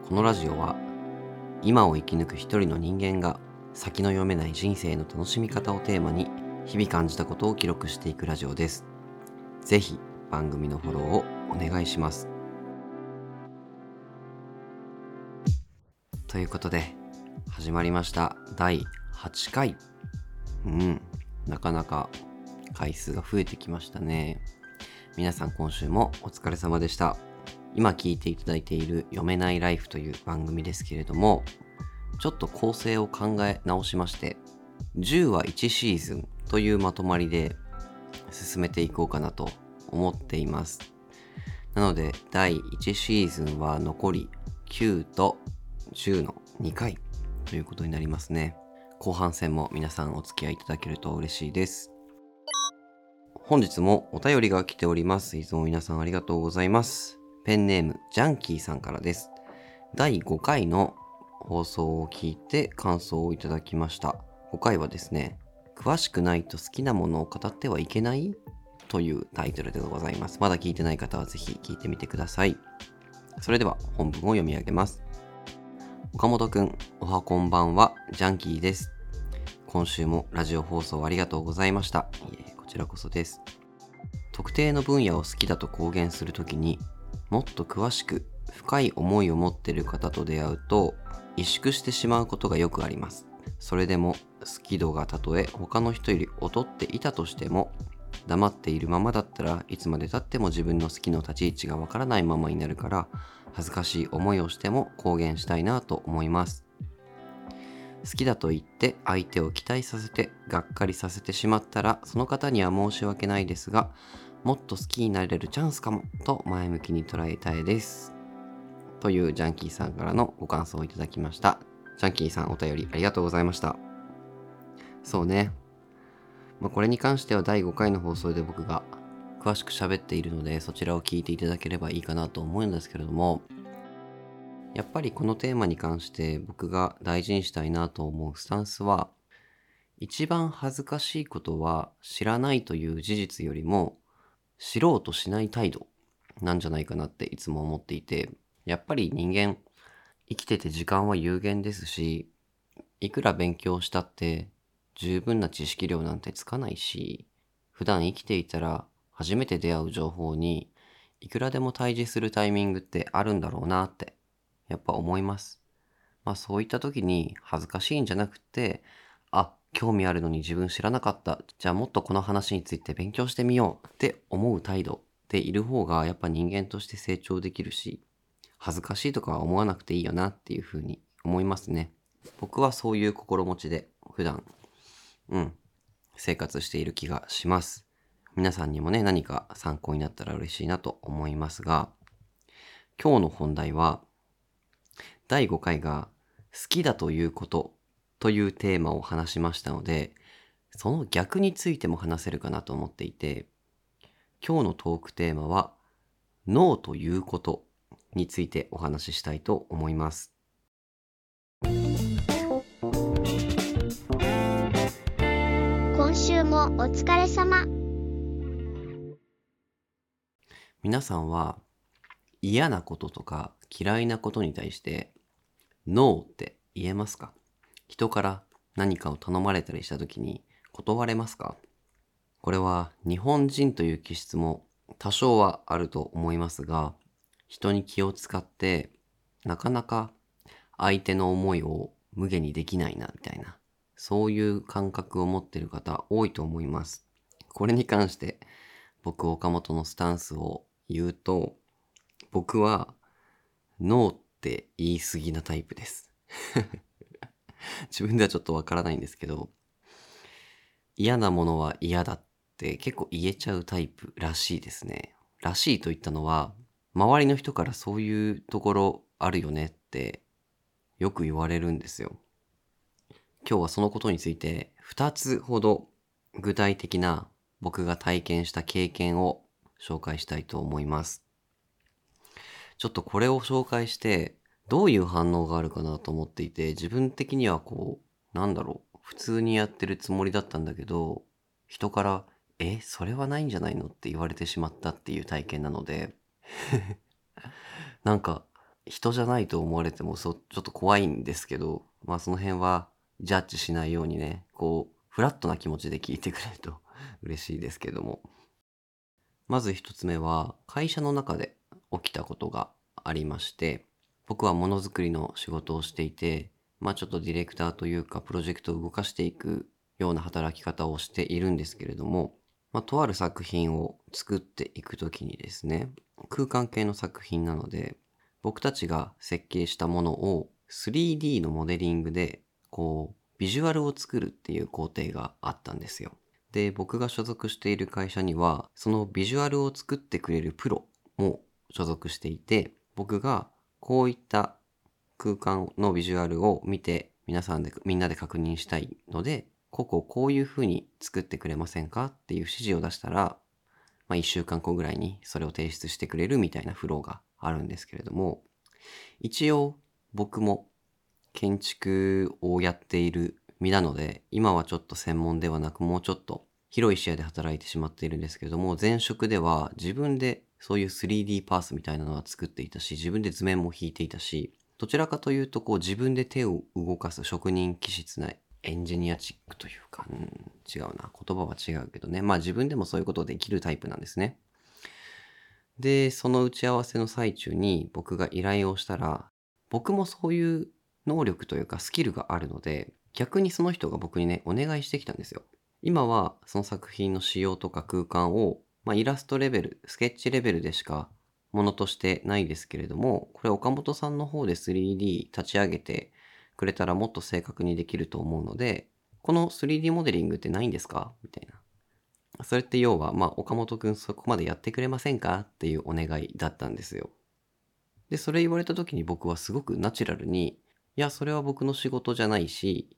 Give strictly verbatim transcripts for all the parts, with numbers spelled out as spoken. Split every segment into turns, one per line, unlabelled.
このラジオは今を生き抜く一人の人間が先の読めない人生の楽しみ方をテーマに日々感じたことを記録していくラジオです。ぜひ番組のフォローをお願いします。ということで始まりましただいはちかい。うん、なかなか回数が増えてきましたね。皆さん今週もお疲れ様でした。今聞いていただいている読めないライフという番組ですけれども、ちょっと構成を考え直しまして、じゅうわいちシーズンというまとまりで進めていこうかなと思っています。なのでだいいちシーズンは残りきゅうとじゅうのにかいということになりますね。後半戦も皆さんお付き合いいただけると嬉しいです。本日もお便りが来ております。いつも皆さんありがとうございます。ペンネームジャンキーさんからです。だいごかいの放送を聞いて感想をいただきました。ごかいはですね、詳しくないと好きなものを語ってはいけないというタイトルでございます。まだ聞いてない方はぜひ聞いてみてください。それでは本文を読み上げます。岡本くん、おはこんばんは、ジャンキーです。今週もラジオ放送ありがとうございました。いえ、こちらこそです。特定の分野を好きだと公言するときに、もっと詳しく深い思いを持っている方と出会うと萎縮してしまうことがよくあります。それでも好き度がたとえ他の人より劣っていたとしても、黙っているままだったらいつまで経っても自分の好きの立ち位置がわからないままになるから、恥ずかしい思いをしても公言したいなと思います。好きだと言って相手を期待させてがっかりさせてしまったら、その方には申し訳ないですが、もっと好きになれるチャンスかもと前向きに捉えたいです。というジャンキーさんからのご感想をいただきました。ジャンキーさん、お便りありがとうございました。そうね、まあ、これに関してはだいごかいの放送で僕が詳しく喋っているので、そちらを聞いていただければいいかなと思うんですけれども、やっぱりこのテーマに関して僕が大事にしたいなと思うスタンスは、一番恥ずかしいことは知らないという事実よりも知ろうとしない態度なんじゃないかなっていつも思っていて、やっぱり人間生きてて時間は有限ですし、いくら勉強したって十分な知識量なんてつかないし、普段生きていたら初めて出会う情報にいくらでも対峙するタイミングってあるんだろうなってやっぱ思います。まあそういった時に恥ずかしいんじゃなくて、あ、興味あるのに自分知らなかった。じゃあもっとこの話について勉強してみようって思う態度でいる方がやっぱ人間として成長できるし、恥ずかしいとかは思わなくていいよなっていうふうに思いますね。僕はそういう心持ちで普段、うん、生活している気がします。皆さんにもね、何か参考になったら嬉しいなと思いますが、今日の本題は、だいごかいが好きだということというテーマを話しましたので、その逆についても話せるかなと思っていて、今日のトークテーマはノーということについてお話ししたいと思います。
今週もお疲れ様。
皆さんは嫌なこととか嫌いなことに対してノーって言えますか？人から何かを頼まれたりした時に断れますか？これは日本人という気質も多少はあると思いますが、人に気を使ってなかなか相手の思いを無限にできないなみたいな、そういう感覚を持っている方多いと思います。これに関して僕岡本のスタンスを言うと、僕はノーって言い過ぎなタイプです。自分ではちょっとわからないんですけど、嫌なものは嫌だって結構言えちゃうタイプらしいですね。らしいと言ったのは、周りの人からそういうところあるよねってよく言われるんですよ。今日はそのことについてふたつほど具体的な僕が体験した経験を紹介したいと思います。ちょっとこれを紹介してどういう反応があるかなと思っていて、自分的にはこう、なんだろう、普通にやってるつもりだったんだけど、人から、え、それはないんじゃないのって言われてしまったっていう体験なので、なんか人じゃないと思われてもそう、ちょっと怖いんですけど、まあその辺はジャッジしないようにね、こう、フラットな気持ちで聞いてくれると嬉しいですけども。まず一つ目は、会社の中で起きたことがありまして、僕はものづくりの仕事をしていて、まあちょっとディレクターというかプロジェクトを動かしていくような働き方をしているんですけれども、まあとある作品を作っていくときにですね、空間系の作品なので、僕たちが設計したものを スリーディー のモデリングで、こう、ビジュアルを作るっていう工程があったんですよ。で、僕が所属している会社には、そのビジュアルを作ってくれるプロも所属していて、僕がこういった空間のビジュアルを見て、皆さんで、みんなで確認したいので、ここをこういう風に作ってくれませんかっていう指示を出したら、まあいっしゅうかんごぐらいにそれを提出してくれるみたいなフローがあるんですけれども、一応僕も建築をやっている身なので、今はちょっと専門ではなくもうちょっと広い視野で働いてしまっているんですけれども、前職では自分でそういう スリーディー パースみたいなのは作っていたし、自分で図面も引いていたし、どちらかというとこう自分で手を動かす職人気質なエンジニアチックというか、うん、違うな。言葉は違うけどね。まあ自分でもそういうことできるタイプなんですね。で、その打ち合わせの最中に僕が依頼をしたら、僕もそういう能力というかスキルがあるので、逆にその人が僕にね、お願いしてきたんですよ。今はその作品の仕様とか空間を、まあ、イラストレベル、スケッチレベルでしかものとしてないですけれども、これ岡本さんの方で スリーディー 立ち上げてくれたらもっと正確にできると思うので、この スリーディー モデリングってないんですかみたいな。それって要は、まあ、岡本くんそこまでやってくれませんかっていうお願いだったんですよ。で、それ言われた時に僕はすごくナチュラルに、いや、それは僕の仕事じゃないし、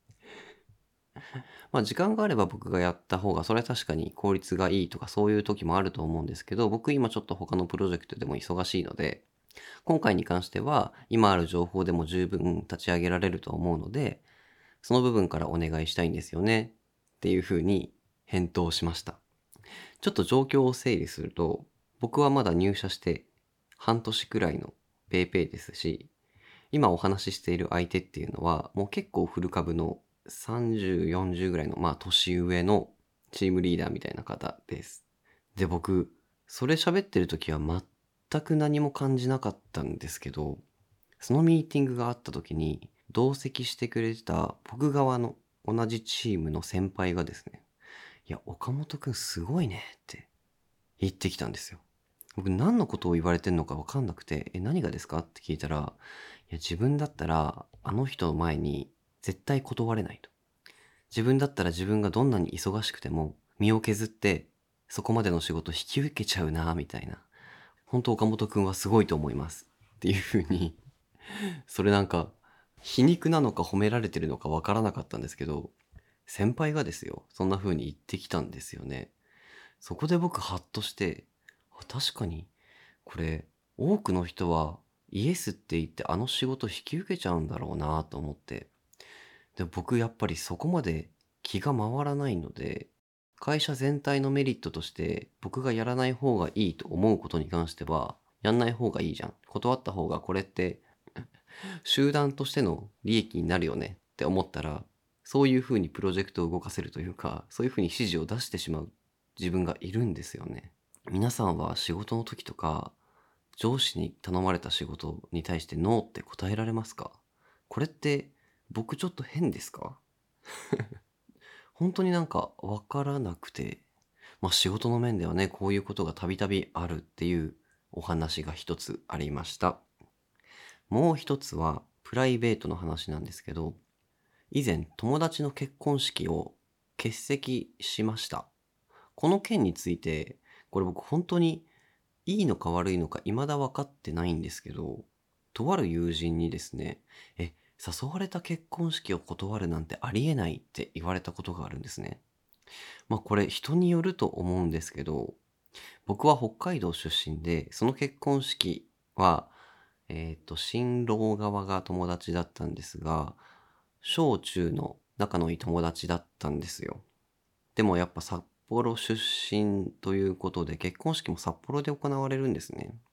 まあ時間があれば僕がやった方が、それは確かに効率がいいとかそういう時もあると思うんですけど、僕今ちょっと他のプロジェクトでも忙しいので、今回に関しては今ある情報でも十分立ち上げられると思うので、その部分からお願いしたいんですよねっていうふうに返答しました。ちょっと状況を整理すると、僕はまだ入社して半年くらいのペイペイですし、今お話ししている相手っていうのは、もう結構フル株のさんじゅう、よんじゅうぐらいの、まあ年上のチームリーダーみたいな方です。で、僕、それ喋ってる時は全く何も感じなかったんですけど、そのミーティングがあった時に、同席してくれてた僕側の同じチームの先輩がですね、いや、岡本くんすごいねって言ってきたんですよ。僕何のことを言われてんのか分かんなくて、え、何がですかって聞いたら、いや、自分だったら、あの人の前に絶対断れないと。自分だったら自分がどんなに忙しくても、身を削って、そこまでの仕事引き受けちゃうな、みたいな。本当岡本くんはすごいと思います。っていう風に、それなんか、皮肉なのか褒められてるのか分からなかったんですけど、先輩がですよ、そんな風に言ってきたんですよね。そこで僕ハッとして、あ、確かに、これ、多くの人はイエスって言ってあの仕事引き受けちゃうんだろうなと思って。で、僕やっぱりそこまで気が回らないので、会社全体のメリットとして僕がやらない方がいいと思うことに関しては、やんない方がいいじゃん。断った方がこれって集団としての利益になるよねって思ったら、そういうふうにプロジェクトを動かせるというか、そういうふうに指示を出してしまう自分がいるんですよね。皆さんは仕事の時とか、上司に頼まれた仕事に対してノーって答えられますか？これって僕ちょっと変ですか？本当になんかわからなくて、まあ仕事の面ではね、こういうことがたびたびあるっていうお話が一つありました。もう一つはプライベートの話なんですけど、以前友達の結婚式を欠席しました。この件について、これ僕本当にいいのか悪いのか未だ分かってないんですけど、とある友人にですね、え、誘われた結婚式を断るなんてありえないって言われたことがあるんですね。まあこれ人によると思うんですけど、僕は北海道出身で、その結婚式は、えっと、新郎側が友達だったんですが、小中の仲のいい友達だったんですよ。でもやっぱ札幌出身ということで結婚式も札幌で行われるんですね。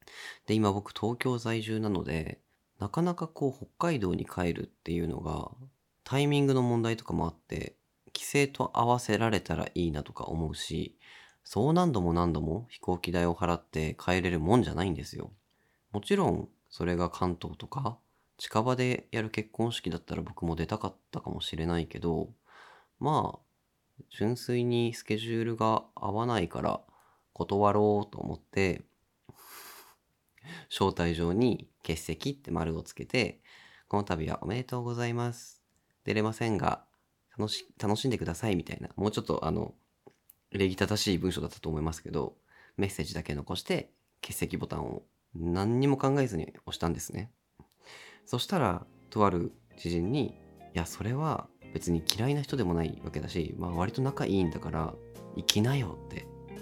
で、今僕東京在住なので、なかなかこう北海道に帰るっていうのが、タイミングの問題とかもあって、帰省と合わせられたらいいなとか思うし、そう何度も何度も飛行機代を払って帰れるもんじゃないんですよ。もちろん、それが関東とか、近場でやる結婚式だったら僕も出たかったかもしれないけど、まあ、純粋にスケジュールが合わないから断ろうと思って、招待状に欠席って丸をつけて、この度はおめでとうございます。出れませんが、楽し、楽しんでくださいみたいな、もうちょっとあの、礼儀正しい文章だったと思いますけど、メッセージだけ残して欠席ボタンを何にも考えずに押したんですね。そしたら、とある知人に、いや、それは別に嫌いな人でもないわけだし、まあ割と仲いいんだから、行きなよって。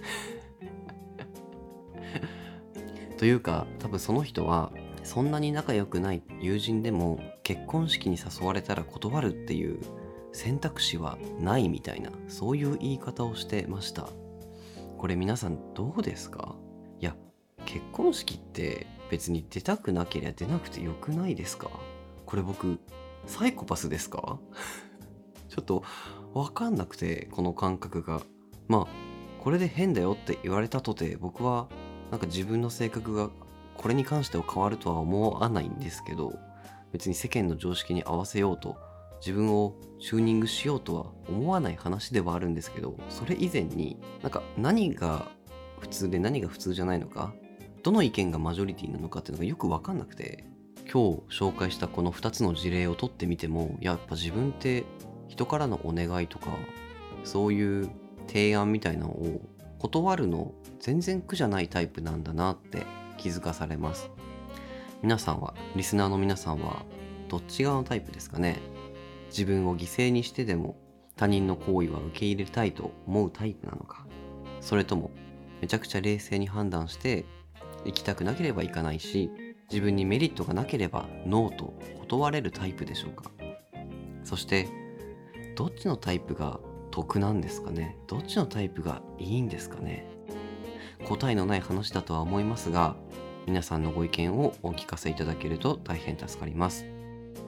というか、多分その人は、そんなに仲良くない友人でも結婚式に誘われたら断るっていう選択肢はないみたいな、そういう言い方をしてました。これ皆さんどうですか？いや、結婚式って別に出たくなければ出なくてよくないですか？これ僕、サイコパスですか？ちょっとわかんなくて、この感覚が。まあ、これで変だよって言われたとて、僕はなんか自分の性格がこれに関しては変わるとは思わないんですけど、別に世間の常識に合わせようと、自分をチューニングしようとは思わない話ではあるんですけど、それ以前になんか何が普通で何が普通じゃないのか、どの意見がマジョリティなのかっていうのがよく分かんなくて、今日紹介したこのふたつの事例を取ってみても、やっぱ自分って人からのお願いとかそういう提案みたいなのを断るの全然苦じゃないタイプなんだなって気づかされます。皆さんは、リスナーの皆さんはどっち側のタイプですかね？自分を犠牲にしてでも他人の行為は受け入れたいと思うタイプなのか、それともめちゃくちゃ冷静に判断して行きたくなければ行かないし、自分にメリットがなければノーと断れるタイプでしょうか？そしてどっちのタイプが得なんですかね？どっちのタイプがいいんですかね？答えのない話だとは思いますが、皆さんのご意見をお聞かせいただけると大変助かります。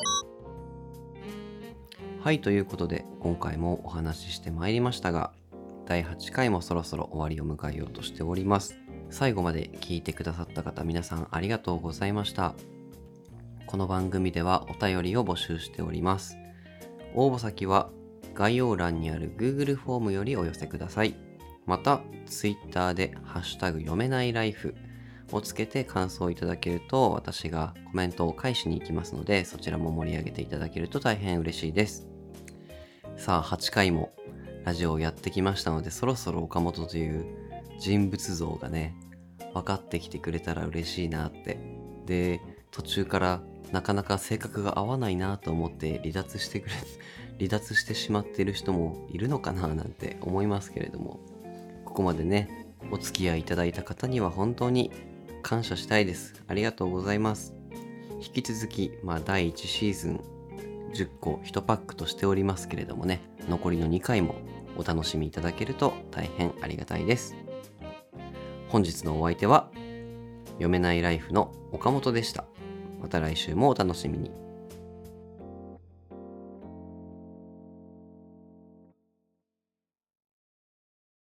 はい、ということで今回もお話ししてまいりましたが、だいはちかいもそろそろ終わりを迎えようとしております。最後まで聞いてくださった方、皆さんありがとうございました。この番組ではお便りを募集しております。応募先は概要欄にある Google フォームよりお寄せください。また Twitter でハッシュタグ読めないライフをつけて感想をいただけると、私がコメントを返しに行きますので、そちらも盛り上げていただけると大変嬉しいです。さあはちかいもラジオをやってきましたので、そろそろ岡本という人物像がね分かってきてくれたら嬉しいなって。で、途中からなかなか性格が合わないなと思って離脱してくれ離脱してしまっている人もいるのかななんて思いますけれども、ここまでねお付き合いいただいた方には本当に感謝したいです。ありがとうございます。引き続き、まあ、だいいちシーズンじゅっこいちパックとしておりますけれどもね、残りのにかいもお楽しみいただけると大変ありがたいです。本日のお相手は読めないライフの岡本でした。また来週もお楽しみに。